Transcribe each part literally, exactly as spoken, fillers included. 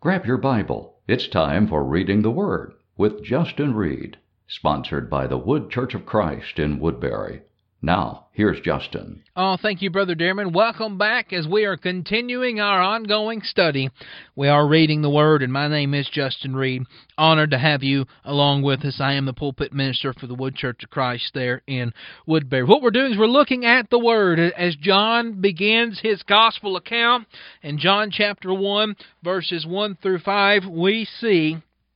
Grab your Bible. It's time for Reading the Word with Justin Reed, sponsored by the Wood Church of Christ in Woodbury. Now, here's Justin. Oh, thank you, Brother Dearman. Welcome back as we are continuing our ongoing study. We are reading the Word, and my name is Justin Reed. Honored to have you along with us. I am the pulpit minister for the Wood Church of Christ there in Woodbury. What we're doing is we're looking at the Word as John begins his gospel account. In John chapter one, verses one through five, we see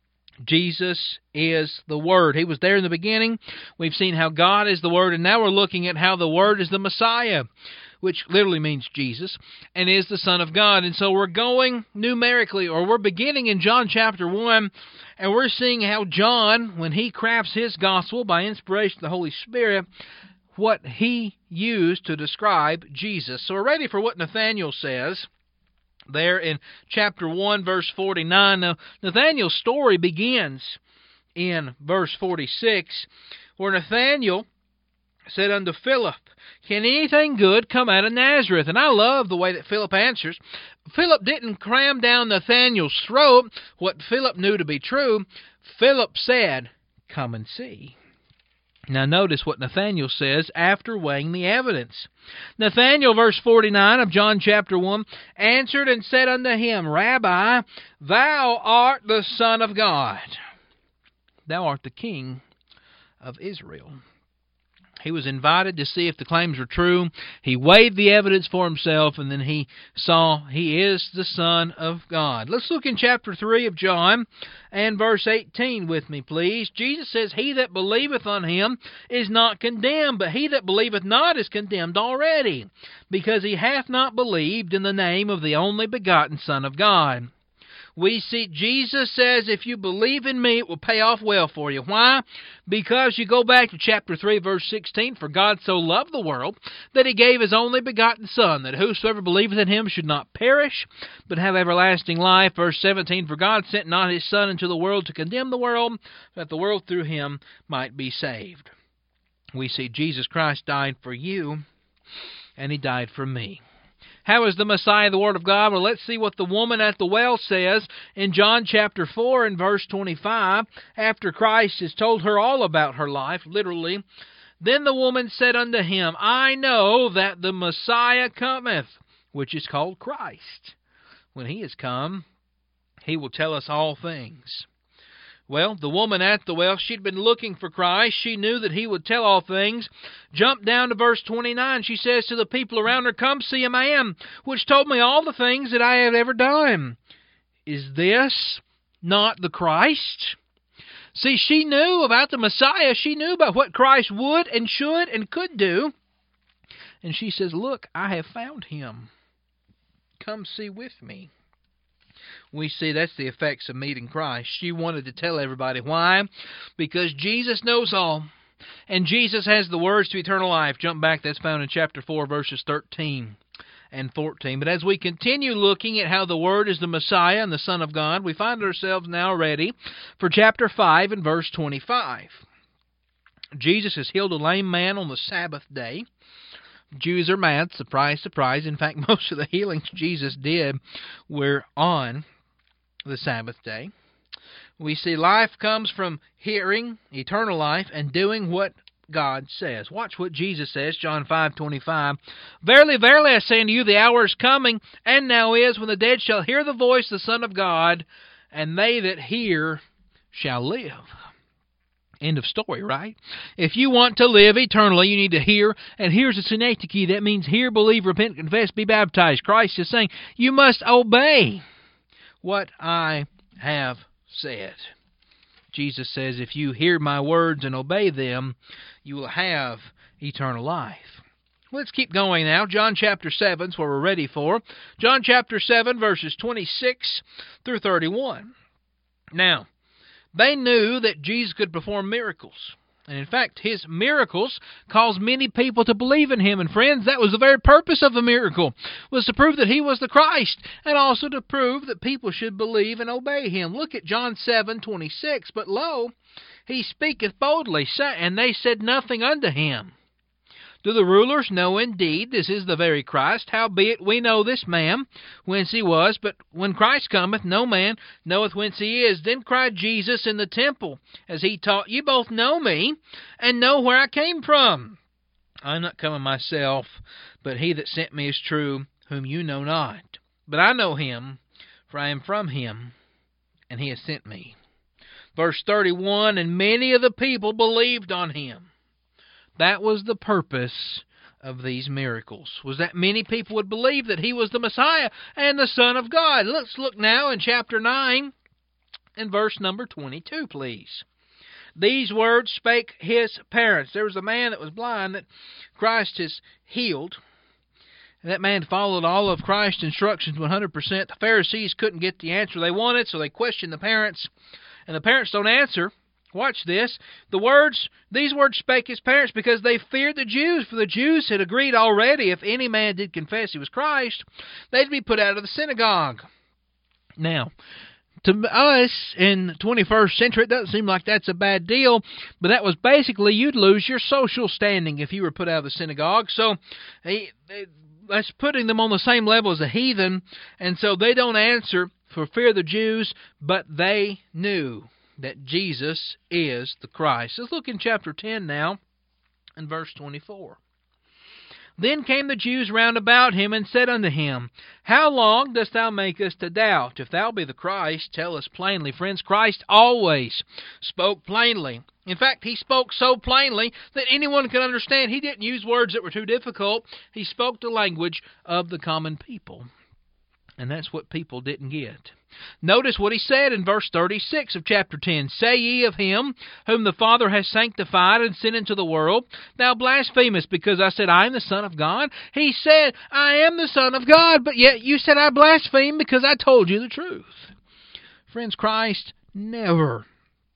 Jesus is the Word. He was there in the beginning. We've seen how God is the Word, and now we're looking at how the Word is the Messiah, which literally means Jesus, and is the Son of God. And so we're going numerically, or we're beginning in John chapter one, and we're seeing how John, when he crafts his gospel by inspiration of the Holy Spirit, what he used to describe Jesus. So we're ready for what Nathanael says there in chapter one, verse forty-nine. Now, Nathanael's story begins in verse forty-six, where Nathanael said unto Philip, "Can anything good come out of Nazareth?" And I love the way that Philip answers. Philip didn't cram down Nathanael's throat what Philip knew to be true. Philip said, "Come and see." Now notice what Nathanael says after weighing the evidence. Nathanael, verse forty-nine of John chapter one, answered and said unto him, "Rabbi, thou art the Son of God. Thou art the King of Israel." He was invited to see if the claims were true. He weighed the evidence for himself, and then he saw he is the Son of God. Let's look in chapter three of John and verse eighteen with me, please. Jesus says, "He that believeth on him is not condemned, but he that believeth not is condemned already, because he hath not believed in the name of the only begotten Son of God." We see Jesus says, if you believe in me, it will pay off well for you. Why? Because you go back to chapter three, verse sixteen, "For God so loved the world that he gave his only begotten Son, that whosoever believeth in him should not perish, but have everlasting life." Verse seventeen, "For God sent not his Son into the world to condemn the world, that the world through him might be saved." We see Jesus Christ died for you, and he died for me. How is the Messiah the Word of God? Well, let's see what the woman at the well says in John chapter four and verse twenty-five, after Christ has told her all about her life, literally. "Then the woman said unto him, I know that the Messiah cometh," which is called Christ. When he is come, he will tell us all things. Well, the woman at the well, she'd been looking for Christ. She knew that he would tell all things. Jump down to verse twenty-nine. She says to the people around her, "Come see a man which told me all the things that I have ever done. Is this not the Christ?" See, she knew about the Messiah. She knew about what Christ would and should and could do. And she says, "Look, I have found him. Come see with me." We see that's the effects of meeting Christ. She wanted to tell everybody. Why? Because Jesus knows all. And Jesus has the words to eternal life. Jump back, that's found in chapter four, verses thirteen and fourteen. But as we continue looking at how the Word is the Messiah and the Son of God, we find ourselves now ready for chapter five and verse twenty-five. Jesus has healed a lame man on the Sabbath day. Jews are mad. Surprise, surprise. In fact, most of the healings Jesus did were on the Sabbath day. We see life comes from hearing, eternal life, and doing what God says. Watch what Jesus says, John five twenty-five. "Verily, verily, I say unto you, the hour is coming, and now is, when the dead shall hear the voice of the Son of God, and they that hear shall live." End of story, right? If you want to live eternally, you need to hear. And here's the synecdoche. That means hear, believe, repent, confess, be baptized. Christ is saying, you must obey what I have said. Jesus says, if you hear my words and obey them, you will have eternal life. Let's keep going now. John chapter seven is what we're ready for. John chapter seven, verses twenty-six through thirty-one. Now, they knew that Jesus could perform miracles. And in fact, his miracles caused many people to believe in him. And friends, that was the very purpose of the miracle, was to prove that he was the Christ, and also to prove that people should believe and obey him. Look at John seven twenty-six. "But lo, he speaketh boldly, and they said nothing unto him. Do the rulers know indeed this is the very Christ? Howbeit we know this man, whence he was, but when Christ cometh, no man knoweth whence he is. Then cried Jesus in the temple, as he taught, You both know me, and know where I came from. I am not come of myself, but he that sent me is true, whom you know not. But I know him, for I am from him, and he has sent me. Verse thirty-one, and many of the people believed on him. That was the purpose of these miracles, was that many people would believe that he was the Messiah and the Son of God. Let's look now in chapter nine and verse number twenty-two, please. These words spake his parents. There was a man that was blind that Christ has healed. And that man followed all of Christ's instructions one hundred percent. The Pharisees couldn't get the answer they wanted, so they questioned the parents. And the parents don't answer. Watch this. The words, these words spake his parents because they feared the Jews. For the Jews had agreed already, if any man did confess he was Christ, they'd be put out of the synagogue. Now, to us in the twenty-first century, it doesn't seem like that's a bad deal, but that was basically you'd lose your social standing if you were put out of the synagogue. So he, that's putting them on the same level as a heathen, and so they don't answer for fear of the Jews, but they knew that Jesus is the Christ. Let's look in chapter ten now, and verse twenty-four. Then came the Jews round about him, and said unto him, How long dost thou make us to doubt? If thou be the Christ, tell us plainly. Friends, Christ always spoke plainly. In fact, he spoke so plainly that anyone could understand. He didn't use words that were too difficult. He spoke the language of the common people. And that's what people didn't get. Notice what he said in verse thirty-six of chapter ten. Say ye of him whom the Father has sanctified and sent into the world, Thou blasphemest, because I said, I am the Son of God? He said, I am the Son of God, but yet you said I blaspheme because I told you the truth. Friends, Christ never,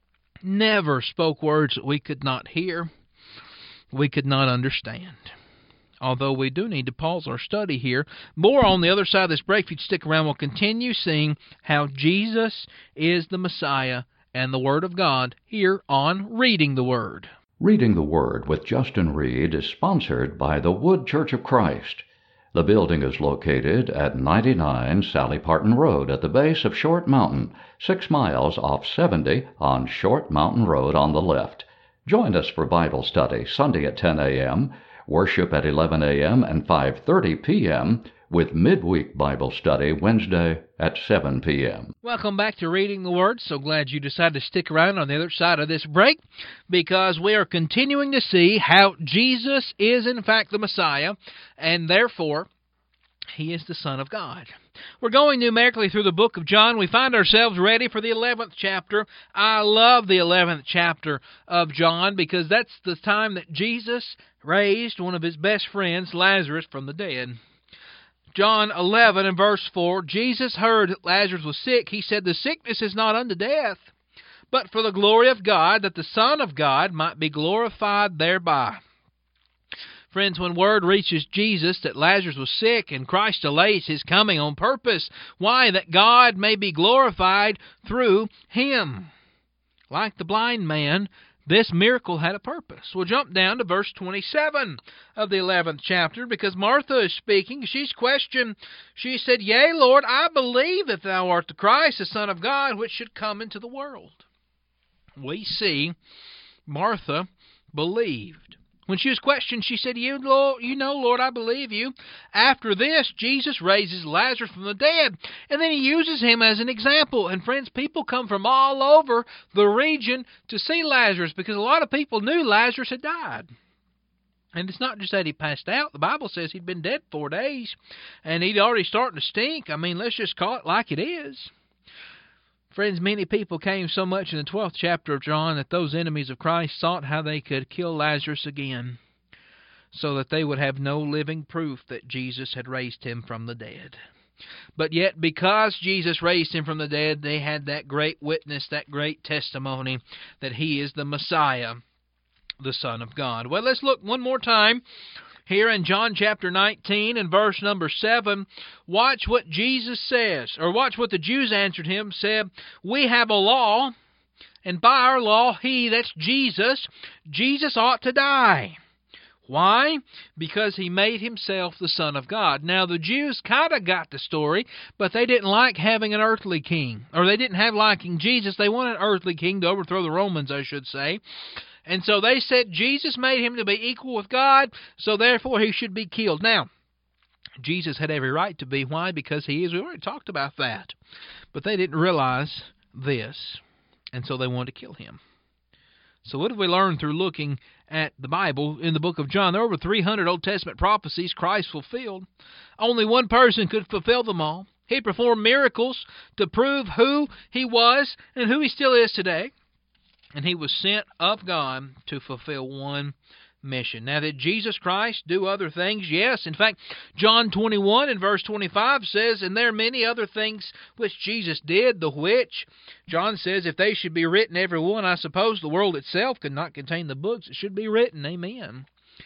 never spoke words that we could not hear, we could not understand. Although we do need to pause our study here. More on the other side of this break. If you'd stick around, we'll continue seeing how Jesus is the Messiah and the Word of God here on Reading the Word. Reading the Word with Justin Reed is sponsored by the Wood Church of Christ. The building is located at ninety-nine Sally Parton Road at the base of Short Mountain, six miles off seventy on Short Mountain Road on the left. Join us for Bible study Sunday at ten a.m., worship at eleven a.m. and five thirty p.m., with midweek Bible study Wednesday at seven p.m. Welcome back to Reading the Word. So glad you decided to stick around on the other side of this break, because we are continuing to see how Jesus is in fact the Messiah, and therefore he is the Son of God. We're going numerically through the book of John. We find ourselves ready for the eleventh chapter. I love the eleventh chapter of John because that's the time that Jesus raised one of his best friends, Lazarus, from the dead. John eleven and verse four, Jesus heard that Lazarus was sick. He said, The sickness is not unto death, but for the glory of God, that the Son of God might be glorified thereby. Friends, when word reaches Jesus that Lazarus was sick, and Christ delays his coming on purpose, why? That God may be glorified through him. Like the blind man, this miracle had a purpose. We'll jump down to verse twenty-seven of the eleventh chapter, because Martha is speaking. She's questioned. She said, Yea, Lord, I believe that thou art the Christ, the Son of God, which should come into the world. We see Martha believed. When she was questioned, she said, you, Lord, you know, Lord, I believe you. After this, Jesus raises Lazarus from the dead, and then he uses him as an example. And friends, people come from all over the region to see Lazarus, because a lot of people knew Lazarus had died. And it's not just that he passed out. The Bible says he'd been dead four days, and he'd already starting to stink. I mean, let's just call it like it is. Friends, many people came so much in the twelfth chapter of John that those enemies of Christ sought how they could kill Lazarus again, so that they would have no living proof that Jesus had raised him from the dead. But yet, because Jesus raised him from the dead, they had that great witness, that great testimony that he is the Messiah, the Son of God. Well, let's look one more time here in John chapter nineteen and verse number seven. Watch what Jesus says, or watch what the Jews answered him, said, We have a law, and by our law he, that's Jesus, Jesus ought to die. Why? Because he made himself the Son of God. Now, the Jews kind of got the story, but they didn't like having an earthly king. Or they didn't have liking Jesus. They wanted an earthly king to overthrow the Romans, I should say. And so they said Jesus made him to be equal with God, so therefore he should be killed. Now, Jesus had every right to be. Why? Because he is. We already talked about that. But they didn't realize this, and so they wanted to kill him. So what have we learned through looking at the Bible in the book of John? There are over three hundred Old Testament prophecies Christ fulfilled. Only one person could fulfill them all. He performed miracles to prove who he was and who he still is today. And he was sent of God to fulfill one mission. Now, did Jesus Christ do other things? Yes. In fact, John twenty-one and verse twenty-five says, and there are many other things which Jesus did, the which, John says, if they should be written every one, I suppose the world itself could not contain the books. It should be written. Amen.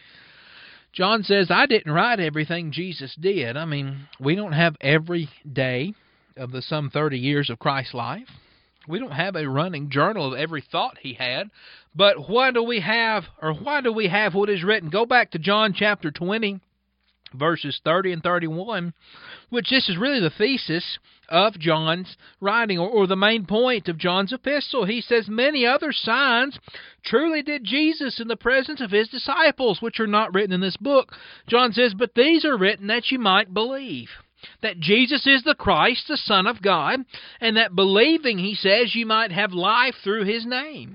John says, I didn't write everything Jesus did. I mean, we don't have every day of the some thirty years of Christ's life. We don't have a running journal of every thought he had, but why do we have, or why do we have what is written? Go back to John chapter twenty, verses thirty and thirty-one, which this is really the thesis of John's writing, or, or the main point of John's epistle. He says, many other signs truly did Jesus in the presence of his disciples, which are not written in this book. John says, but these are written that you might believe that Jesus is the Christ, the Son of God, and that believing, he says, you might have life through his name.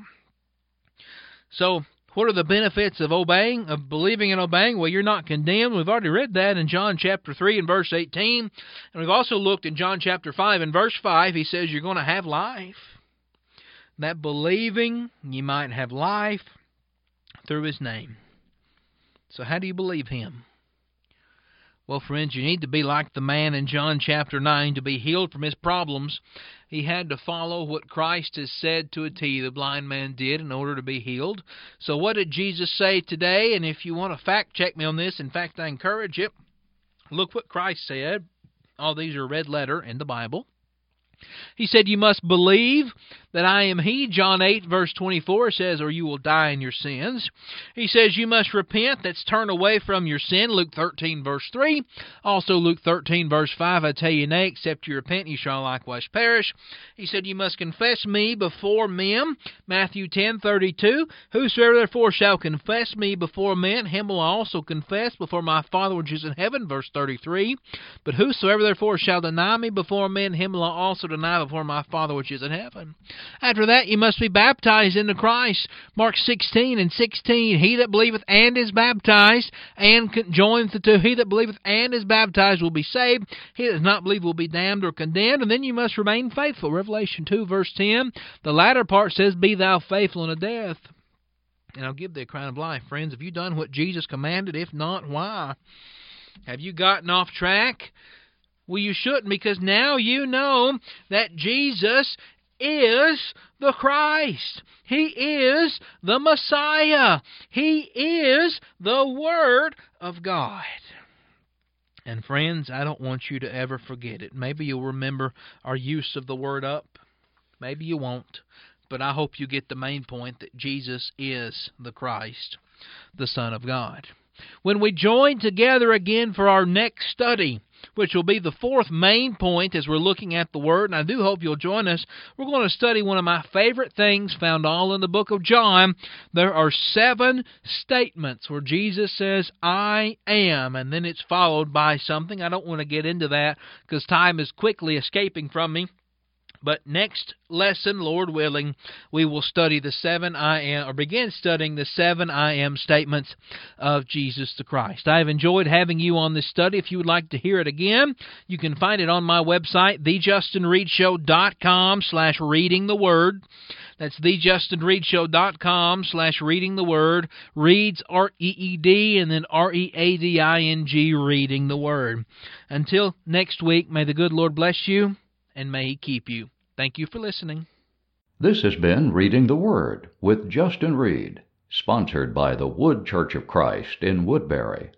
So, what are the benefits of obeying, of believing and obeying? Well, you're not condemned. We've already read that in John chapter three and verse eighteen. And we've also looked in John chapter five and verse five. He says you're going to have life. That believing, you might have life through his name. So how do you believe him? Well, friends, you need to be like the man in John chapter nine to be healed from his problems. He had to follow what Christ has said to a T, the blind man did, in order to be healed. So what did Jesus say today? And if you want to fact check me on this, in fact, I encourage you, look what Christ said. All these are red letter in the Bible. He said, you must believe that I am he. John eight, verse twenty-four says, or you will die in your sins. He says, you must repent. That's turn away from your sin. Luke thirteen, verse three. Also, Luke thirteen, verse five, I tell you, nay, except you repent, you shall likewise perish. He said, you must confess me before men. Matthew ten, thirty-two. Whosoever therefore shall confess me before men, him will I also confess before my Father which is in heaven. Verse thirty-three. But whosoever therefore shall deny me before men, him will I also deny before my Father which is in heaven. After that, you must be baptized into Christ. Mark sixteen and sixteen, he that believeth and is baptized, and joins the two, he that believeth and is baptized will be saved. He that does not believe will be damned or condemned. And then you must remain faithful. Revelation two, verse ten, the latter part says, be thou faithful unto death, and I'll give thee a crown of life. Friends, have you done what Jesus commanded? If not, why? Have you gotten off track? Well, you shouldn't, because now you know that Jesus is the Christ. He is the Messiah. He is the Word of God. And friends, I don't want you to ever forget it. Maybe you'll remember our use of the word up. Maybe you won't. But I hope you get the main point that Jesus is the Christ, the Son of God. When we join together again for our next study, which will be the fourth main point as we're looking at the Word, and I do hope you'll join us, we're going to study one of my favorite things found all in the book of John. There are seven statements where Jesus says, I am, and then it's followed by something. I don't want to get into that because time is quickly escaping from me. But next lesson, Lord willing, we will study the seven I am, or begin studying the seven I am statements of Jesus the Christ. I have enjoyed having you on this study. If you would like to hear it again, you can find it on my website, the justin reed show dot com slash reading the word. That's the justin reed show dot com slash reading the word. Reads, R E E D, and then R E A D I N G, reading the word. Until next week, may the good Lord bless you, and may He keep you. Thank you for listening. This has been Reading the Word with Justin Reed, sponsored by the Wood Church of Christ in Woodbury.